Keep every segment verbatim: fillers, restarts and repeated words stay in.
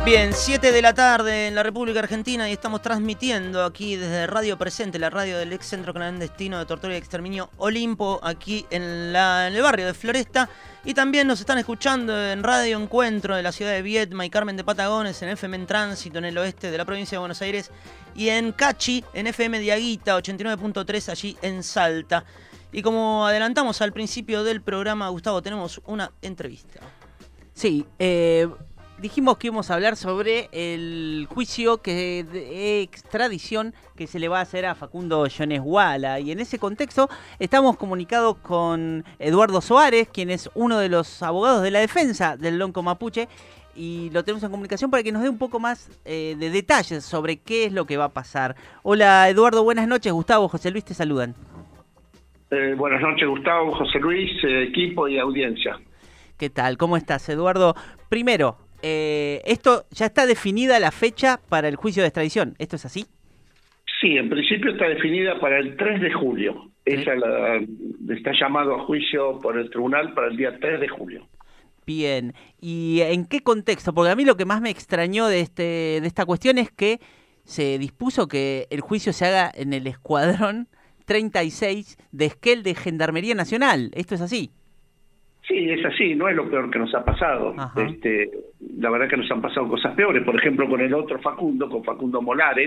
Bien, siete de la tarde en la República Argentina y estamos transmitiendo aquí desde Radio Presente, la radio del ex centro clandestino de tortura y exterminio Olimpo, aquí en, la, en el barrio de Floresta. Y también nos están escuchando en Radio Encuentro de la ciudad de Viedma y Carmen de Patagones, en F M en Tránsito en el oeste de la provincia de Buenos Aires y en Cachi, en F M Diaguita ochenta y nueve punto tres allí en Salta. Y como adelantamos al principio del programa, Gustavo, tenemos una entrevista. Sí, eh... dijimos que íbamos a hablar sobre el juicio que de extradición que se le va a hacer a Facundo Yoneshuala. Y en ese contexto estamos comunicados con Eduardo Soares, quien es uno de los abogados de la defensa del lonco mapuche. Y lo tenemos en comunicación para que nos dé un poco más eh, de detalles sobre qué es lo que va a pasar. Hola Eduardo, buenas noches. Gustavo, José Luis te saludan. Eh, buenas noches Gustavo, José Luis, eh, equipo y audiencia. ¿Qué tal? ¿Cómo estás, Eduardo? Primero, Eh, esto ya está definida la fecha para el juicio de extradición, ¿esto es así? Sí, en principio está definida para el tres de julio. ¿Sí? Esa la, está llamado a juicio por el tribunal para el día tres de julio. Bien, ¿y en qué contexto? Porque a mí lo que más me extrañó de este de esta cuestión es que se dispuso que el juicio se haga en el escuadrón treinta y seis de Esquel de Gendarmería Nacional, ¿esto es así? Sí, es así, no es lo peor que nos ha pasado. Este, la verdad que nos han pasado cosas peores. Por ejemplo, con el otro Facundo, con Facundo Molares,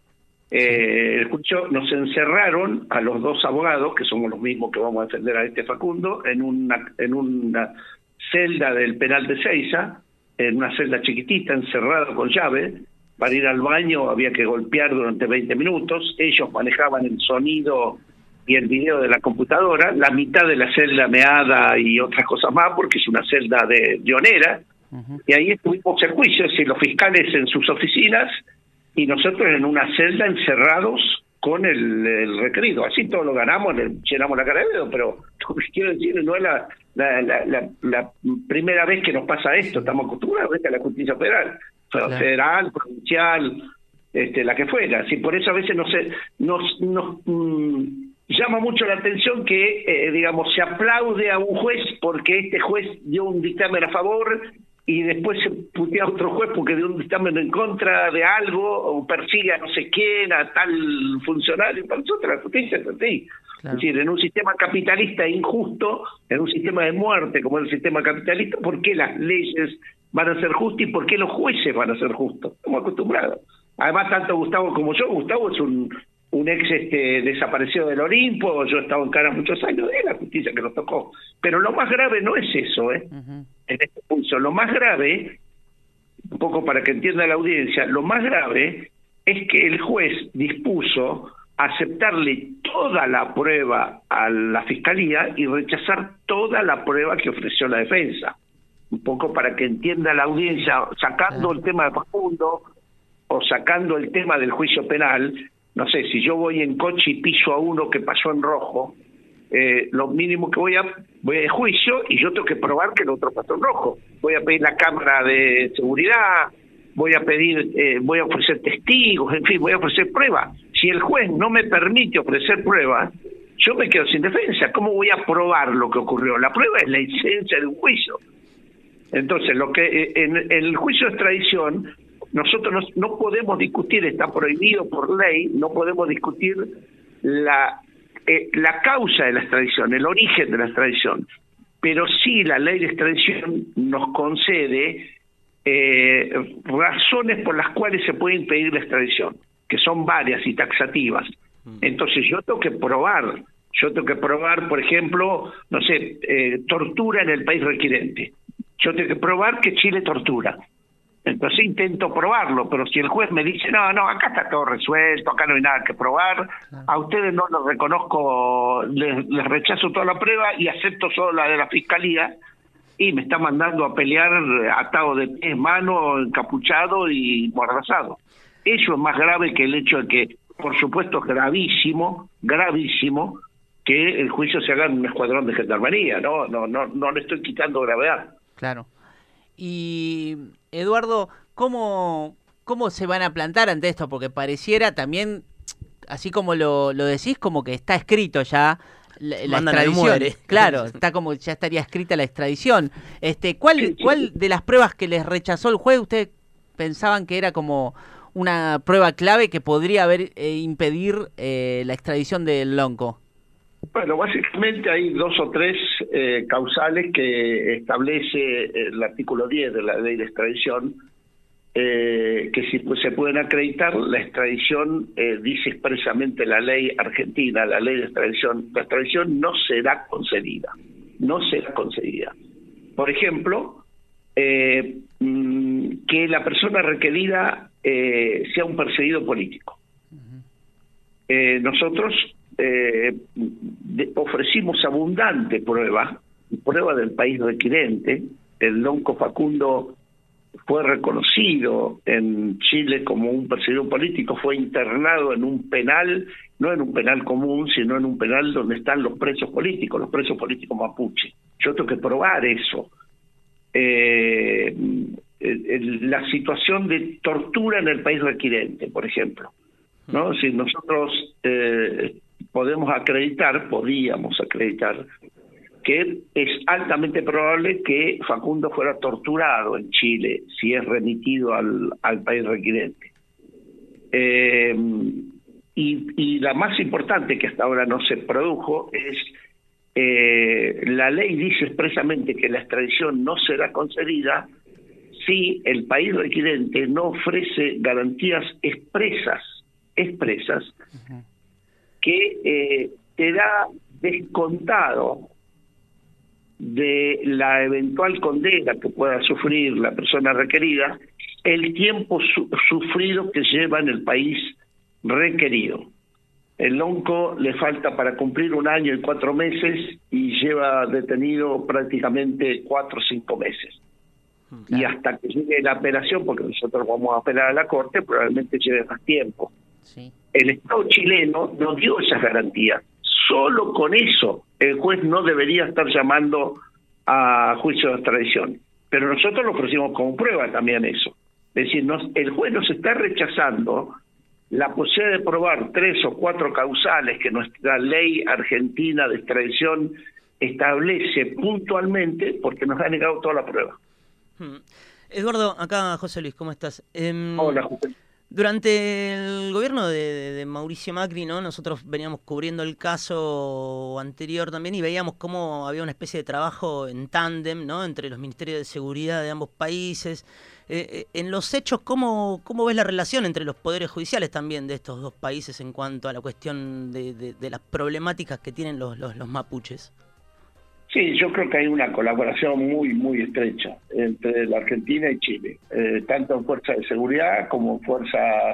eh, escuchó, nos encerraron a los dos abogados, que somos los mismos que vamos a defender a este Facundo, en una, en una celda del penal de Seiza, en una celda chiquitita, encerrada con llave. Para ir al baño había que golpear durante veinte minutos. Ellos manejaban el sonido y el video de la computadora, la mitad de la celda meada y otras cosas más, porque es una celda de pionera, uh-huh. Y ahí estuvimos en juicios y los fiscales en sus oficinas y nosotros en una celda encerrados con el, el requerido. Así todo lo ganamos, le llenamos la cara de dedo, pero lo que quiero decir no es la, la, la, la, la primera vez que nos pasa esto, estamos acostumbrados a la justicia federal, claro. Federal, provincial, este, la que fuera. Así, por eso a veces no se, nos... nos mmm, llama mucho la atención que, eh, digamos, se aplaude a un juez porque este juez dio un dictamen a favor y después se putea a otro juez porque dio un dictamen en contra de algo o persigue a no sé quién, a tal funcionario. Para nosotros la justicia es así. Claro. Es decir, en un sistema capitalista injusto, en un sistema de muerte como es el sistema capitalista, ¿por qué las leyes van a ser justas y por qué los jueces van a ser justos? Estamos acostumbrados. Además, tanto Gustavo como yo, Gustavo es un... un ex este, desaparecido del Olimpo, yo he estado en Cara muchos años, es la justicia que nos tocó. Pero lo más grave no es eso, ¿eh? Uh-huh. En este punto, lo más grave, un poco para que entienda la audiencia, lo más grave es que el juez dispuso aceptarle toda la prueba a la fiscalía y rechazar toda la prueba que ofreció la defensa. Un poco para que entienda la audiencia, sacando uh-huh. el tema de Facundo o sacando el tema del juicio penal. No sé, si yo voy en coche y piso a uno que pasó en rojo, eh, lo mínimo que voy a voy a juicio y yo tengo que probar que el otro pasó en rojo. Voy a pedir la cámara de seguridad, voy a pedir, eh, voy a ofrecer testigos, en fin, voy a ofrecer pruebas. Si el juez no me permite ofrecer pruebas, yo me quedo sin defensa. ¿Cómo voy a probar lo que ocurrió? La prueba es la esencia de un juicio. Entonces, lo que eh, en, en el juicio de extradición, nosotros no, no podemos discutir, está prohibido por ley, no podemos discutir la eh, la causa de la extradición, el origen de la extradición, pero sí la ley de extradición nos concede eh, razones por las cuales se puede impedir la extradición, que son varias y taxativas. Entonces yo tengo que probar, yo tengo que probar, por ejemplo, no sé, eh, tortura en el país requirente. Yo tengo que probar que Chile tortura. Entonces intento probarlo, pero si el juez me dice, no, no, acá está todo resuelto, acá no hay nada que probar, a ustedes no los reconozco, les, les rechazo toda la prueba y acepto solo la de la fiscalía, y me está mandando a pelear atado de pies, manos, encapuchado y mordazado. Eso es más grave que el hecho de que, por supuesto, gravísimo, gravísimo, que el juicio se haga en un escuadrón de gendarmería, ¿no? No, no, no le estoy quitando gravedad. Claro. Y, Eduardo, ¿cómo, cómo se van a plantar ante esto? Porque pareciera también, así como lo, lo decís, como que está escrito ya la, la extradición. Claro, está como ya estaría escrita la extradición. Este, ¿cuál, sí, sí. ¿Cuál de las pruebas que les rechazó el juez usted pensaban que era como una prueba clave que podría haber eh, impedir eh, la extradición del Lonco. Bueno, básicamente hay dos o tres eh, causales que establece el artículo diez de la ley de extradición, eh, que si pues, se pueden acreditar, la extradición, eh, dice expresamente la ley argentina, la ley de extradición, la extradición no será concedida, no será concedida. Por ejemplo, eh, que la persona requerida eh, sea un perseguido político. Eh, nosotros eh, de, ofrecimos abundante prueba, prueba del país requirente. El Lonco Facundo fue reconocido en Chile como un perseguido político, fue internado en un penal, no en un penal común, sino en un penal donde están los presos políticos, los presos políticos mapuche. Yo tengo que probar eso. Eh, el, la situación de tortura en el país requirente, por ejemplo, ¿no? Si nosotros eh, podemos acreditar, podíamos acreditar que es altamente probable que Facundo fuera torturado en Chile si es remitido al, al país requirente. Eh, y, y la más importante, que hasta ahora no se produjo, es eh, la ley dice expresamente que la extradición no será concedida si el país requirente no ofrece garantías expresas, expresas, uh-huh. que eh, te da descontado de la eventual condena que pueda sufrir la persona requerida, el tiempo su sufrido que lleva en el país requerido. El Lonco le falta para cumplir un año y cuatro meses y lleva detenido prácticamente cuatro o cinco meses. Claro. Y hasta que llegue la apelación, porque nosotros vamos a apelar a la Corte, probablemente lleve más tiempo. Sí. El Estado chileno no dio esas garantías. Solo con eso el juez no debería estar llamando a juicio de extradición. Pero nosotros lo ofrecimos como prueba también eso. Es decir, nos, el juez nos está rechazando la posibilidad de probar tres o cuatro causales que nuestra ley argentina de extradición establece puntualmente, porque nos ha negado toda la prueba. Hmm. Eduardo, acá José Luis, ¿cómo estás? Eh, Hola, José. Durante el gobierno de, de, de Mauricio Macri, ¿no? Nosotros veníamos cubriendo el caso anterior también y veíamos cómo había una especie de trabajo en tándem, ¿no? Entre los ministerios de seguridad de ambos países. Eh, en los hechos, ¿cómo, ¿cómo ves la relación entre los poderes judiciales también de estos dos países en cuanto a la cuestión de, de, de las problemáticas que tienen los, los, los mapuches? Sí, yo creo que hay una colaboración muy, muy estrecha entre la Argentina y Chile, eh, tanto en fuerzas de seguridad como en fuerzas,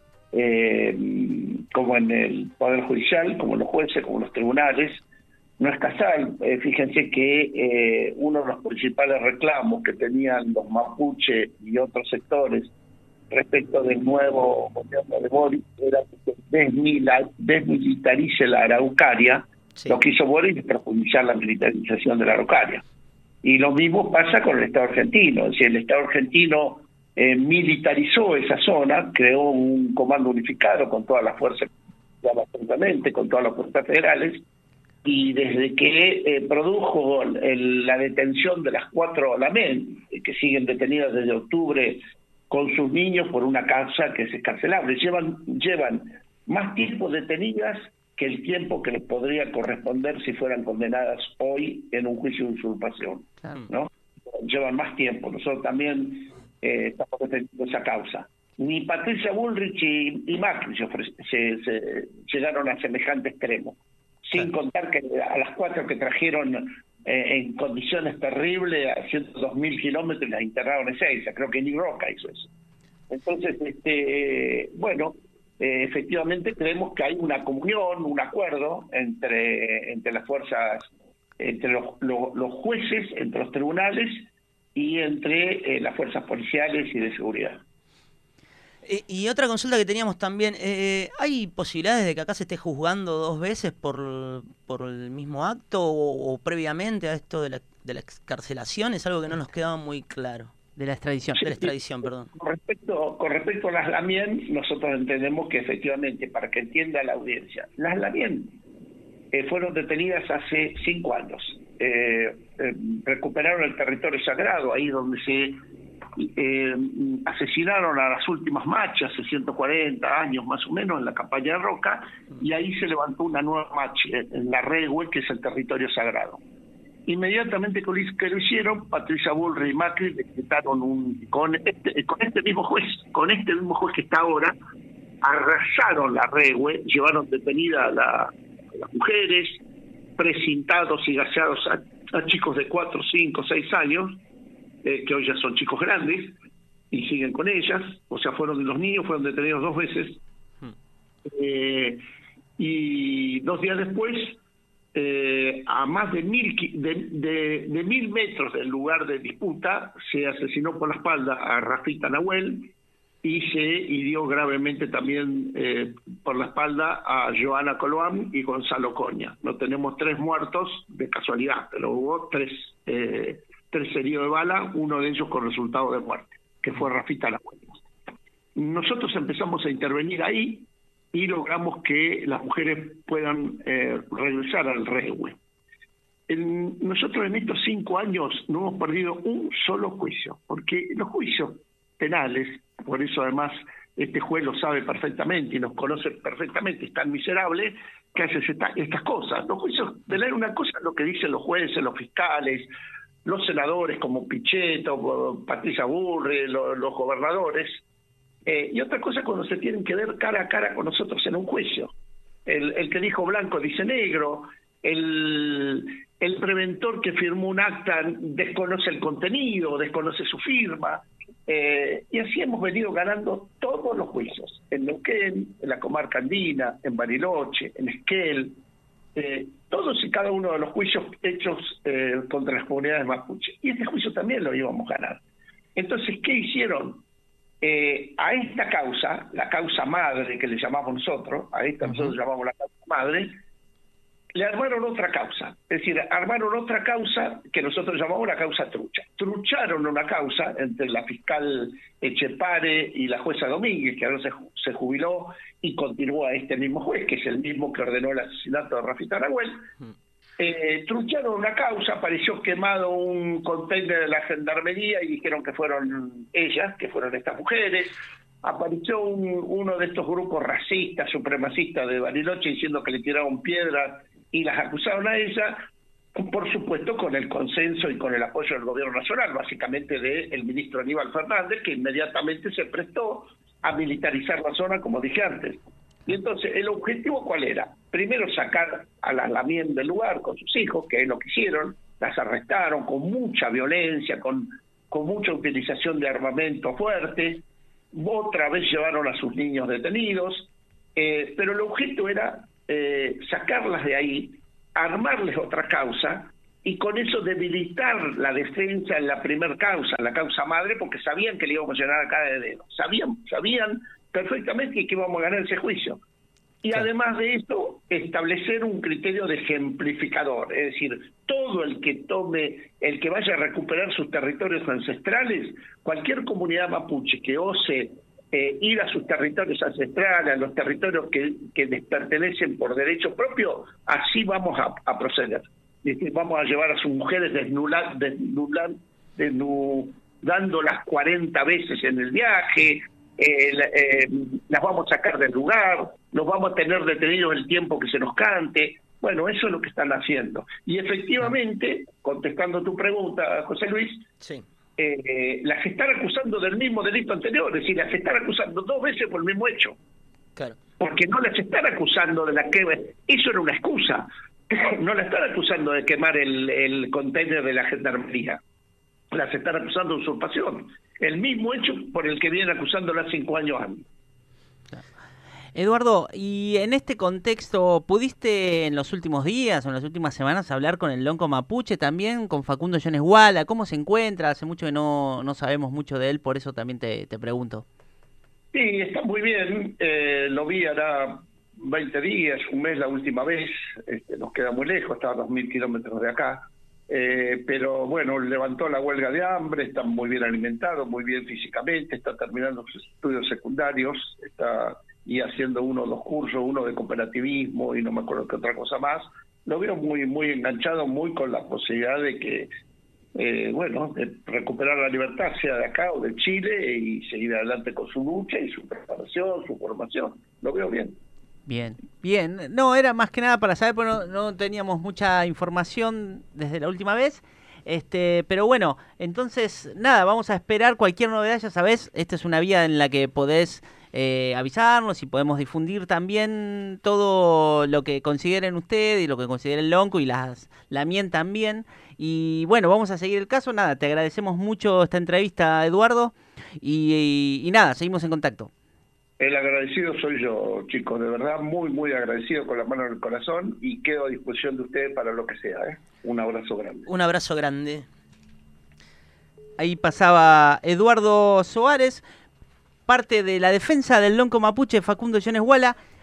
eh, como en el Poder Judicial, como los jueces, como los tribunales. No es casual, eh, fíjense que eh, uno de los principales reclamos que tenían los mapuche y otros sectores respecto del nuevo gobierno de Boric era que se desmilitarice la Araucaria. Sí. Lo que hizo Boric es profundizar la militarización de la Araucaria. Y lo mismo pasa con el Estado argentino. Es decir, el Estado argentino eh, militarizó esa zona, creó un comando unificado con todas las fuerzas, absolutamente, con todas las fuerzas federales, y desde que eh, produjo el, la detención de las cuatro Lamén, que siguen detenidas desde octubre con sus niños por una causa que es escarcelable, llevan, llevan más tiempo detenidas que el tiempo que les podría corresponder si fueran condenadas hoy en un juicio de usurpación, ¿no? Llevan más tiempo. Nosotros también eh, estamos defendiendo esa causa. Ni Patricia Bullrich y, y Macri se, se, se llegaron a semejante extremo, sin contar que a las cuatro que trajeron eh, en condiciones terribles, haciendo dos mil kilómetros, las internaron en Ezeiza. Creo que ni Roca hizo eso. Entonces, este, bueno, Eh, efectivamente creemos que hay una comunión, un acuerdo entre entre las fuerzas, entre los, los, los jueces, entre los tribunales y entre eh, las fuerzas policiales y de seguridad. Y, y otra consulta que teníamos también, eh, ¿hay posibilidades de que acá se esté juzgando dos veces por, por el mismo acto o, o previamente a esto de la, de la excarcelación? Es algo que no nos quedaba muy claro. De la extradición. Sí, de la extradición, perdón. Con respecto, con respecto a las Lamien, nosotros entendemos que efectivamente, para que entienda la audiencia, las Lamien eh, fueron detenidas hace cinco años. Eh, eh, recuperaron el territorio sagrado, ahí donde se eh, asesinaron a las últimas machas hace ciento cuarenta años más o menos en la campaña de Roca, y ahí se levantó una nueva macha en la Rehue, que es el territorio sagrado. Inmediatamente que lo hicieron, Patricia Bullrich y Macri decretaron un con este, con este mismo juez, con este mismo juez que está ahora, arrasaron la Rehue, llevaron detenida a, la, a las mujeres, precintados y gaseados a, a chicos de cuatro, cinco, seis años, eh, que hoy ya son chicos grandes, y siguen con ellas, o sea, fueron los niños, fueron detenidos dos veces, hmm. eh, y dos días después, eh, a más de mil, de, de, de mil metros del lugar de disputa, se asesinó por la espalda a Rafita Nahuel, y se hirió gravemente también eh, por la espalda a Joana Coloam y Gonzalo Coña. No tenemos tres muertos de casualidad, pero hubo tres, eh, tres heridos de bala, uno de ellos con resultado de muerte, que fue Rafita Nahuel. Nosotros empezamos a intervenir ahí y logramos que las mujeres puedan eh, regresar al Rehue. En, nosotros en estos cinco años no hemos perdido un solo juicio, porque los juicios penales, por eso además este juez lo sabe perfectamente y nos conoce perfectamente, es tan miserable que hace esta, estas cosas. Los juicios penales, una cosa es lo que dicen los jueces, los fiscales, los senadores como Pichetto, Patricia Bullrich, los, los gobernadores, eh, y otra cosa es cuando se tienen que ver cara a cara con nosotros en un juicio. El, el que dijo blanco dice negro, el, el preventor que firmó un acta desconoce el contenido, desconoce su firma. Eh, y así hemos venido ganando todos los juicios, en Neuquén, en la comarca andina, en Bariloche, en Esquel, eh, todos y cada uno de los juicios hechos eh, contra las comunidades mapuche. Y este juicio también lo íbamos a ganar. Entonces, ¿qué hicieron? Eh, a esta causa, la causa madre que le llamamos nosotros, a esta uh-huh. nosotros llamamos la causa madre, le armaron otra causa, es decir, armaron otra causa que nosotros llamamos la causa trucha. Trucharon una causa entre la fiscal Echepare y la jueza Domínguez, que ahora se, se jubiló y continuó a este mismo juez, que es el mismo que ordenó el asesinato de Rafita Nahuel. Hmm. Eh, trucharon una causa, apareció quemado un container de la gendarmería y dijeron que fueron ellas, que fueron estas mujeres. Apareció un, uno de estos grupos racistas, supremacistas de Bariloche diciendo que le tiraron piedras y las acusaron a ella, por supuesto con el consenso y con el apoyo del gobierno nacional, básicamente del ministro Aníbal Fernández, que inmediatamente se prestó a militarizar la zona, como dije antes. Y entonces, ¿el objetivo cuál era? Primero sacar a las Lamien del lugar con sus hijos, que es lo que hicieron, las arrestaron con mucha violencia, con, con mucha utilización de armamento fuerte, otra vez llevaron a sus niños detenidos, eh, pero el objeto era eh, sacarlas de ahí, armarles otra causa y con eso debilitar la defensa en la primer causa, en la causa madre, porque sabían que le íbamos a llenar a cada dedo, sabían, sabían perfectamente que íbamos a ganar ese juicio. Y sí. Además de esto, establecer un criterio de ejemplificador, es decir, todo el que tome, el que vaya a recuperar sus territorios ancestrales, cualquier comunidad mapuche que ose eh, ir a sus territorios ancestrales, a los territorios que, que les pertenecen por derecho propio, así vamos a, a proceder. Es decir, vamos a llevar a sus mujeres desnular, desnular, desnudándolas cuarenta veces en el viaje, Eh, eh, las vamos a sacar del lugar, los vamos a tener detenidos el tiempo que se nos cante. Bueno, eso es lo que están haciendo. Y efectivamente, contestando tu pregunta, José Luis, sí. eh, las están acusando del mismo delito anterior, es decir, las están acusando dos veces por el mismo hecho. Claro. Porque no las están acusando de la que... Eso era una excusa. No las están acusando de quemar el, el container de la gendarmería. Las están acusando de usurpación. El mismo hecho por el que vienen acusándola cinco años antes. Eduardo, y en este contexto, ¿pudiste en los últimos días o en las últimas semanas hablar con el lonco mapuche también, con Facundo Jones Wala? ¿Cómo se encuentra? Hace mucho que no, no sabemos mucho de él, por eso también te, te pregunto. Sí, está muy bien. Eh, lo vi hará veinte días, un mes la última vez. Este, nos queda muy lejos, está a dos mil kilómetros de acá. Eh, pero bueno, levantó la huelga de hambre, está muy bien alimentado, muy bien físicamente, está terminando sus estudios secundarios, está y haciendo uno de los cursos, uno de cooperativismo y no me acuerdo qué otra cosa más. Lo veo muy muy enganchado, muy con la posibilidad de que eh, bueno, de recuperar la libertad, sea de acá o de Chile, y seguir adelante con su lucha y su preparación, su formación. Lo veo bien. Bien, bien. No, era más que nada para saber, porque no, no teníamos mucha información desde la última vez. Este, pero bueno, entonces, nada, vamos a esperar cualquier novedad, ya sabés, esta es una vía en la que podés eh, avisarnos y podemos difundir también todo lo que consideren ustedes y lo que considere el Lonco y las, la Mien también. Y bueno, vamos a seguir el caso. Nada, te agradecemos mucho esta entrevista, Eduardo, y, y, y nada, seguimos en contacto. El agradecido soy yo, chicos, de verdad, muy, muy agradecido, con la mano en el corazón, y quedo a disposición de ustedes para lo que sea, ¿eh? Un abrazo grande. Un abrazo grande. Ahí pasaba Eduardo Soares, parte de la defensa del lonco mapuche Facundo Jones Wala.